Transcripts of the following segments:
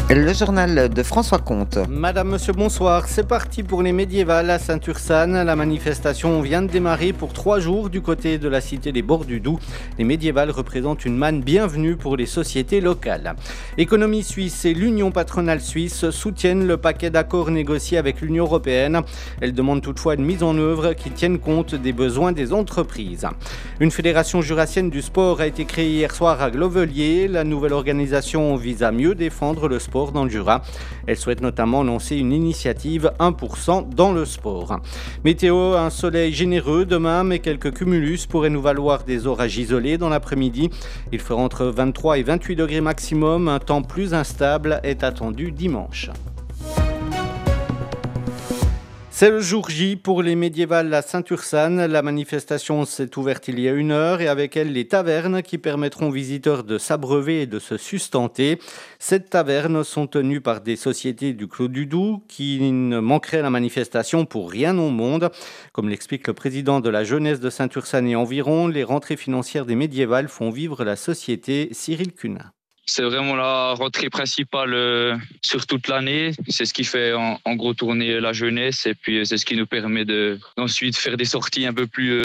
Le journal de François Comte. Madame, monsieur, bonsoir. C'est parti pour les médiévales à Saint-Ursanne. La manifestation vient de démarrer pour 3 jours du côté de la cité des Bords du Doubs. Les médiévales représentent une manne bienvenue pour les sociétés locales. Économie suisse et l'Union patronale suisse soutiennent le paquet d'accords négociés avec l'Union européenne. Elles demandent toutefois une mise en œuvre qui tienne compte des besoins des entreprises. Une fédération jurassienne du sport a été créée hier soir à Glovelier. La nouvelle organisation vise à mieux défendre le sport dans le Jura. Elle souhaite notamment lancer une initiative 1% dans le sport. Météo, un soleil généreux demain, mais quelques cumulus pourraient nous valoir des orages isolés dans l'après-midi. Il fera entre 23 et 28 degrés maximum. Un temps plus instable est attendu dimanche. C'est le jour J pour les médiévales à Saint-Ursanne. La manifestation s'est ouverte il y a 1 heure et avec elle les tavernes qui permettront aux visiteurs de s'abreuver et de se sustenter. Ces tavernes sont tenues par des sociétés du Clos du Doubs qui ne manqueraient à la manifestation pour rien au monde. Comme l'explique le président de la jeunesse de Saint-Ursanne et environ, les rentrées financières des médiévales font vivre la société. Cyril Cunin. C'est vraiment la rentrée principale sur toute l'année. C'est ce qui fait en gros tourner la jeunesse et puis c'est ce qui nous permet d'ensuite faire des sorties un peu plus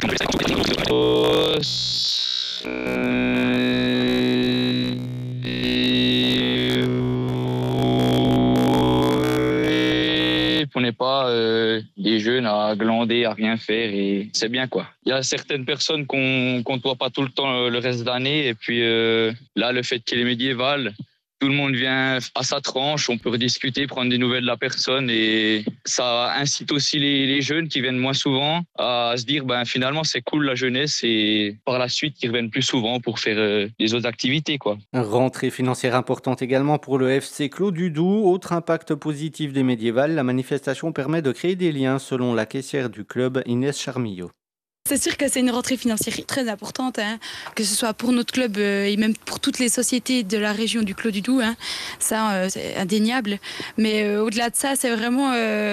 on n'est pas des jeunes à glander, à rien faire et c'est bien quoi. Il y a certaines personnes qu'on ne voit pas tout le temps le reste de l'année et puis là le fait qu'il est médiéval, tout le monde vient à sa tranche, on peut rediscuter, prendre des nouvelles de la personne et ça incite aussi les jeunes qui viennent moins souvent à se dire finalement c'est cool la jeunesse et par la suite qu'ils reviennent plus souvent pour faire des autres activités quoi. Rentrée financière importante également pour le FC Clos du Doubs. Autre impact positif des médiévales, la manifestation permet de créer des liens selon la caissière du club Inès Charmillot. C'est sûr que c'est une rentrée financière très importante, que ce soit pour notre club et même pour toutes les sociétés de la région du Clos du Doubs. Ça, c'est indéniable. Mais au-delà de ça, c'est vraiment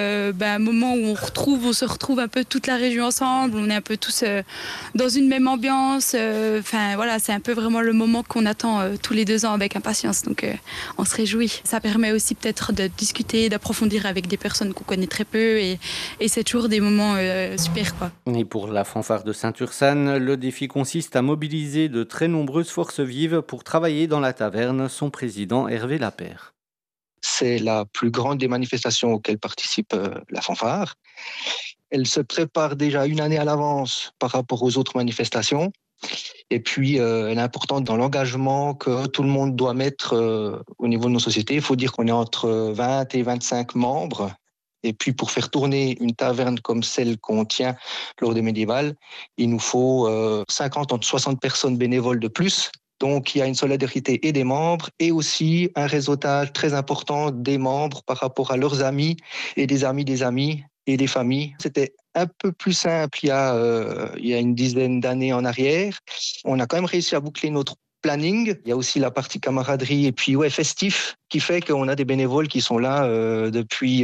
un moment où on se retrouve un peu toute la région ensemble. On est un peu tous dans une même ambiance. Voilà, c'est un peu vraiment le moment qu'on attend tous les 2 ans avec impatience. Donc, on se réjouit. Ça permet aussi peut-être de discuter, d'approfondir avec des personnes qu'on connaît très peu. Et c'est toujours des moments super, quoi. Et pour la fanfare de Saint-Ursanne, le défi consiste à mobiliser de très nombreuses forces vives pour travailler dans la taverne. Son président Hervé Lapère. C'est la plus grande des manifestations auxquelles participe la fanfare. Elle se prépare déjà 1 année à l'avance par rapport aux autres manifestations. Et puis, elle est importante dans l'engagement que tout le monde doit mettre au niveau de nos sociétés. Il faut dire qu'on est entre 20 et 25 membres. Et puis, pour faire tourner une taverne comme celle qu'on tient lors des médiévales, il nous faut 50 entre 60 personnes bénévoles de plus. Donc, il y a une solidarité et des membres et aussi un réseautage très important des membres par rapport à leurs amis et des amis et des familles. C'était un peu plus simple il y a une dizaine d'années en arrière. On a quand même réussi à boucler notre planning. Il y a aussi la partie camaraderie et puis festif qui fait qu'on a des bénévoles qui sont là depuis,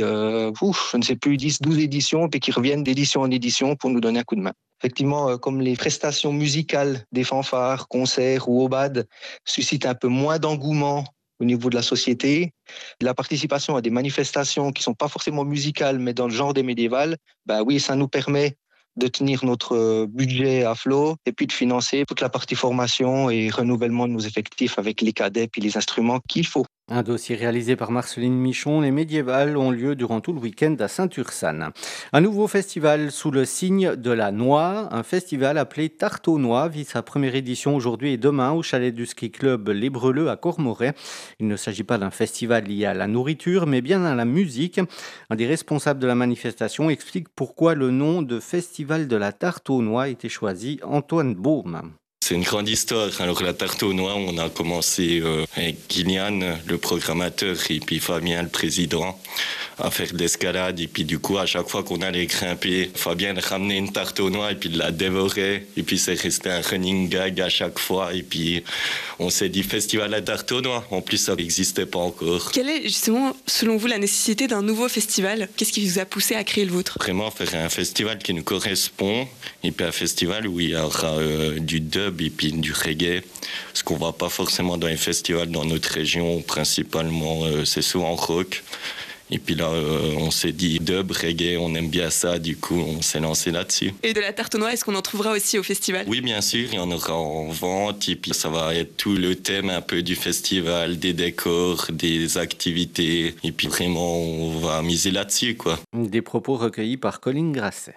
je ne sais plus, 10, 12 éditions et puis qui reviennent d'édition en édition pour nous donner un coup de main. Effectivement, comme les prestations musicales des fanfares, concerts ou obades suscitent un peu moins d'engouement au niveau de la société, la participation à des manifestations qui ne sont pas forcément musicales mais dans le genre des médiévales, oui, ça nous permet de tenir notre budget à flot et puis de financer toute la partie formation et renouvellement de nos effectifs avec les cadets et les instruments qu'il faut. Un dossier réalisé par Marceline Michon. Les médiévales ont lieu durant tout le week-end à Saint-Ursanne. Un nouveau festival sous le signe de la noix. Un festival appelé Tarte aux noix vit sa première édition aujourd'hui et demain au chalet du ski club Les Breleux à Cormoret. Il ne s'agit pas d'un festival lié à la nourriture, mais bien à la musique. Un des responsables de la manifestation explique pourquoi le nom de Festival de la Tarte aux noix a été choisi. Antoine Baume. C'est une grande histoire. Alors la tarte aux noix, on a commencé avec Kylian, le programmateur, et puis Fabien, le président, à faire de l'escalade. Et puis du coup, à chaque fois qu'on allait grimper, Fabien ramenait une tarte aux noix et puis il la dévorait. Et puis c'est resté un running gag à chaque fois. Et puis on s'est dit festival à tarte aux noix. En plus, ça n'existait pas encore. Quelle est justement, selon vous, la nécessité d'un nouveau festival ? Qu'est-ce qui vous a poussé à créer le vôtre ? Vraiment faire un festival qui nous correspond. Et puis un festival où il y aura du dub et puis du reggae. Ce qu'on ne voit pas forcément dans les festivals dans notre région. Principalement, c'est souvent rock. Et puis là, on s'est dit dub, reggae, on aime bien ça, du coup, on s'est lancé là-dessus. Et de la tarte aux noix, est-ce qu'on en trouvera aussi au festival ? Oui, bien sûr, il y en aura en vente. Et puis ça va être tout le thème un peu du festival, des décors, des activités. Et puis vraiment, on va miser là-dessus, quoi. Des propos recueillis par Colin Grasset.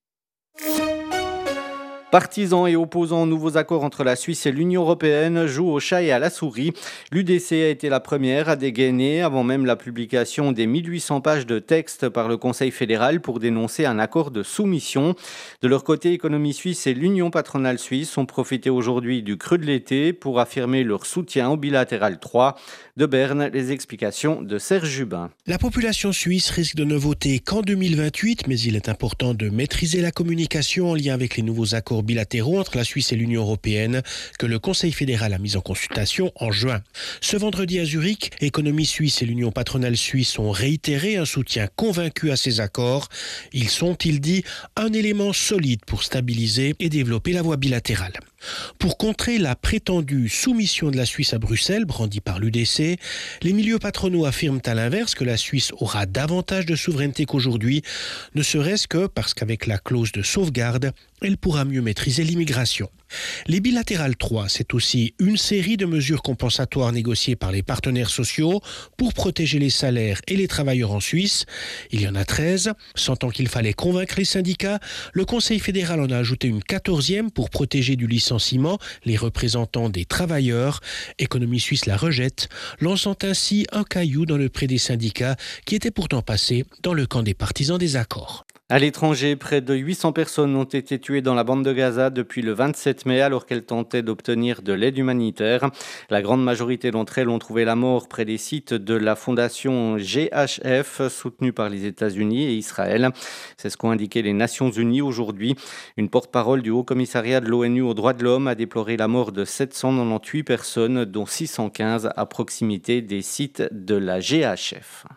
Partisans et opposants aux nouveaux accords entre la Suisse et l'Union européenne jouent au chat et à la souris. L'UDC a été la première à dégainer avant même la publication des 1800 pages de texte par le Conseil fédéral pour dénoncer un accord de soumission. De leur côté, Économie Suisse et l'Union patronale suisse ont profité aujourd'hui du creux de l'été pour affirmer leur soutien au bilatéral 3. De Berne, les explications de Serge Jubin. La population suisse risque de ne voter qu'en 2028, mais il est important de maîtriser la communication en lien avec les nouveaux accords bilatéraux entre la Suisse et l'Union européenne que le Conseil fédéral a mis en consultation en juin. Ce vendredi à Zurich, Économie Suisse et l'Union patronale suisse ont réitéré un soutien convaincu à ces accords. Ils sont, il dit, un élément solide pour stabiliser et développer la voie bilatérale. Pour contrer la prétendue soumission de la Suisse à Bruxelles, brandie par l'UDC, les milieux patronaux affirment à l'inverse que la Suisse aura davantage de souveraineté qu'aujourd'hui, ne serait-ce que parce qu'avec la clause de sauvegarde, elle pourra mieux maîtriser l'immigration. Les bilatérales 3, c'est aussi une série de mesures compensatoires négociées par les partenaires sociaux pour protéger les salaires et les travailleurs en Suisse. Il y en a 13. Sentant qu'il fallait convaincre les syndicats, le Conseil fédéral en a ajouté une 14e pour protéger du licenciement les représentants des travailleurs. Économie Suisse la rejette, lançant ainsi un caillou dans le pré des syndicats qui étaient pourtant passés dans le camp des partisans des accords. À l'étranger, près de 800 personnes ont été tuées dans la bande de Gaza depuis le 27 mai alors qu'elles tentaient d'obtenir de l'aide humanitaire. La grande majorité d'entre elles ont trouvé la mort près des sites de la fondation GHF soutenue par les États-Unis et Israël. C'est ce qu'ont indiqué les Nations Unies aujourd'hui. Une porte-parole du Haut-Commissariat de l'ONU aux droits de l'homme a déploré la mort de 798 personnes, dont 615 à proximité des sites de la GHF.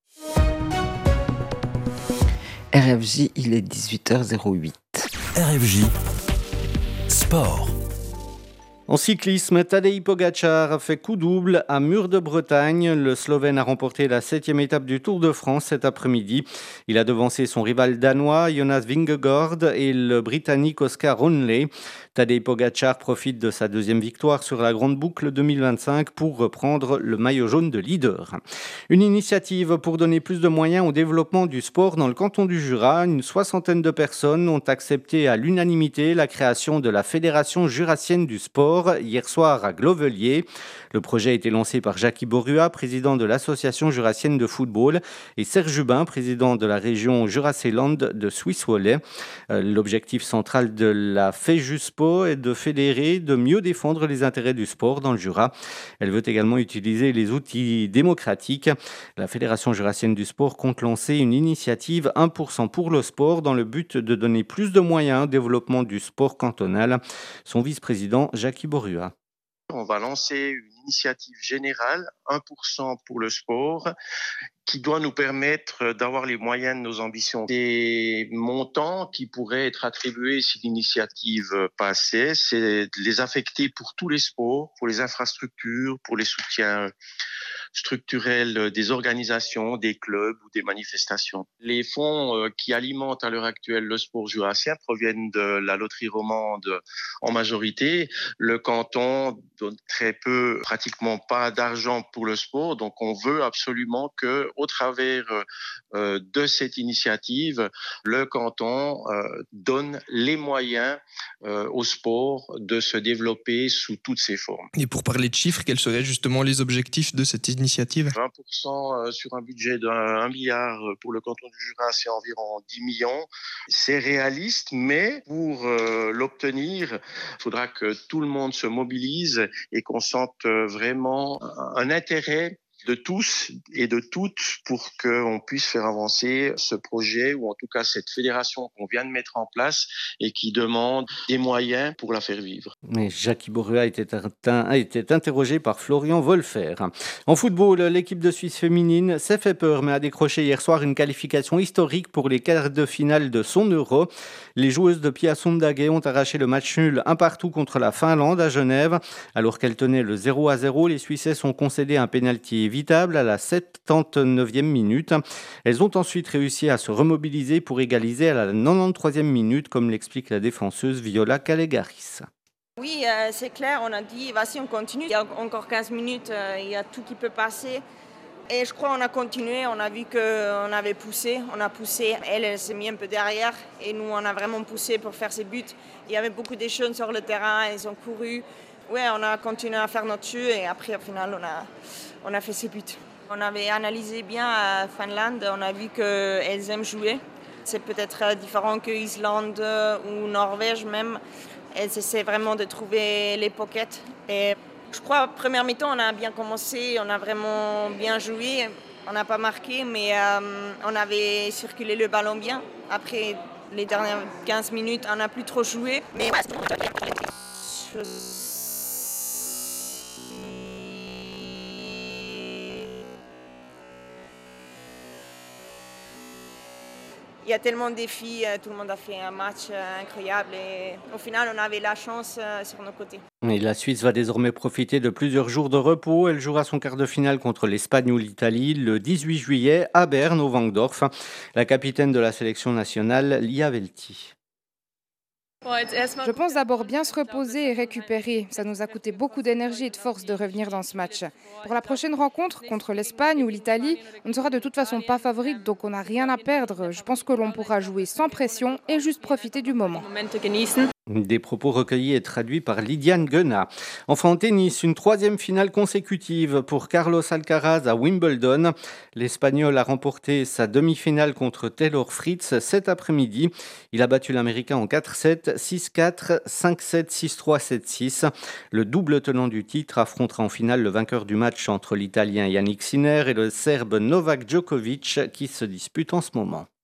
RFJ, il est 18h08. RFJ Sport. En cyclisme, Tadej Pogačar a fait coup double à Mur de Bretagne. Le Slovène a remporté la 7e étape du Tour de France cet après-midi. Il a devancé son rival danois Jonas Vingegaard et le Britannique Oscar Rooney. Tadej Pogačar profite de sa deuxième victoire sur la Grande Boucle 2025 pour reprendre le maillot jaune de leader. Une initiative pour donner plus de moyens au développement du sport dans le canton du Jura. Une soixantaine de personnes ont accepté à l'unanimité la création de la Fédération jurassienne du sport hier soir à Glovelier. Le projet a été lancé par Jackie Borua, président de l'Association jurassienne de football, et Serge Jubin, président de la région Jurassieland de Swiss Volley. L'objectif central de la FEJUSPO est de fédérer, de mieux défendre les intérêts du sport dans le Jura. Elle veut également utiliser les outils démocratiques. La Fédération jurassienne du sport compte lancer une initiative 1% pour le sport dans le but de donner plus de moyens au développement du sport cantonal. Son vice-président, Jackie Borua. On va lancer une initiative générale, 1% pour le sport, qui doit nous permettre d'avoir les moyens de nos ambitions. Des montants qui pourraient être attribués si l'initiative passait, c'est de les affecter pour tous les sports, pour les infrastructures, pour les soutiens structurels des organisations, des clubs ou des manifestations. Les fonds qui alimentent à l'heure actuelle le sport jurassien proviennent de la loterie romande en majorité. Le canton donne très peu, pratiquement pas d'argent pour le sport, donc on veut absolument que, au travers de cette initiative, le canton donne les moyens au sport de se développer sous toutes ses formes. Et pour parler de chiffres, quels seraient justement les objectifs de cette initiative ? 20% sur un budget d'1 milliard pour le canton du Jura, c'est environ 10 millions. C'est réaliste, mais pour l'obtenir, il faudra que tout le monde se mobilise et qu'on sente vraiment un intérêt de tous et de toutes pour qu'on puisse faire avancer ce projet ou en tout cas cette fédération qu'on vient de mettre en place et qui demande des moyens pour la faire vivre. Mais Jackie Borua a été interrogé par Florian Wolfer. En football, l'équipe de Suisse féminine s'est fait peur mais a décroché hier soir une qualification historique pour les quarts de finale de son Euro. Les joueuses de Pia Sundhage ont arraché le match nul 1-1 contre la Finlande à Genève. Alors qu'elles tenaient le 0-0, les Suissesses ont concédé un pénalty évitable à la 79e minute. Elles ont ensuite réussi à se remobiliser pour égaliser à la 93e minute, comme l'explique la défenseuse Viola Kalegaris. Oui, c'est clair, on a dit, vas-y, on continue. Il y a encore 15 minutes, il y a tout qui peut passer. Et je crois qu'on a continué, on a vu qu'on avait poussé, on a poussé. Elle s'est mise un peu derrière et nous, on a vraiment poussé pour faire ses buts. Il y avait beaucoup de jeunes sur le terrain, ils ont couru. Ouais, on a continué à faire notre jeu et après, au final, on a fait ses buts. On avait analysé bien à Finlande, on a vu qu'elles aiment jouer. C'est peut-être différent que Islande ou Norvège même. Elles essaient vraiment de trouver les pockets. Et je crois, première mi-temps, on a bien commencé, on a vraiment bien joué. On n'a pas marqué, mais on avait circulé le ballon bien. Après les dernières 15 minutes, on n'a plus trop joué. Mais il y a tellement de défis, tout le monde a fait un match incroyable et au final on avait la chance sur nos côtés. Et la Suisse va désormais profiter de plusieurs jours de repos. Elle jouera son quart de finale contre l'Espagne ou l'Italie le 18 juillet à Berne au Wankdorf. La capitaine de la sélection nationale, Lia Velti. Je pense d'abord bien se reposer et récupérer. Ça nous a coûté beaucoup d'énergie et de force de revenir dans ce match. Pour la prochaine rencontre contre l'Espagne ou l'Italie, on ne sera de toute façon pas favorite, donc on n'a rien à perdre. Je pense que l'on pourra jouer sans pression et juste profiter du moment. Des propos recueillis et traduits par Lydiane Guenat. Enfin en tennis, une troisième finale consécutive pour Carlos Alcaraz à Wimbledon. L'Espagnol a remporté sa demi-finale contre Taylor Fritz cet après-midi. Il a battu l'Américain en 4-7, 6-4, 5-7, 6-3, 7-6. Le double tenant du titre affrontera en finale le vainqueur du match entre l'Italien Yannick Sinner et le Serbe Novak Djokovic qui se disputent en ce moment.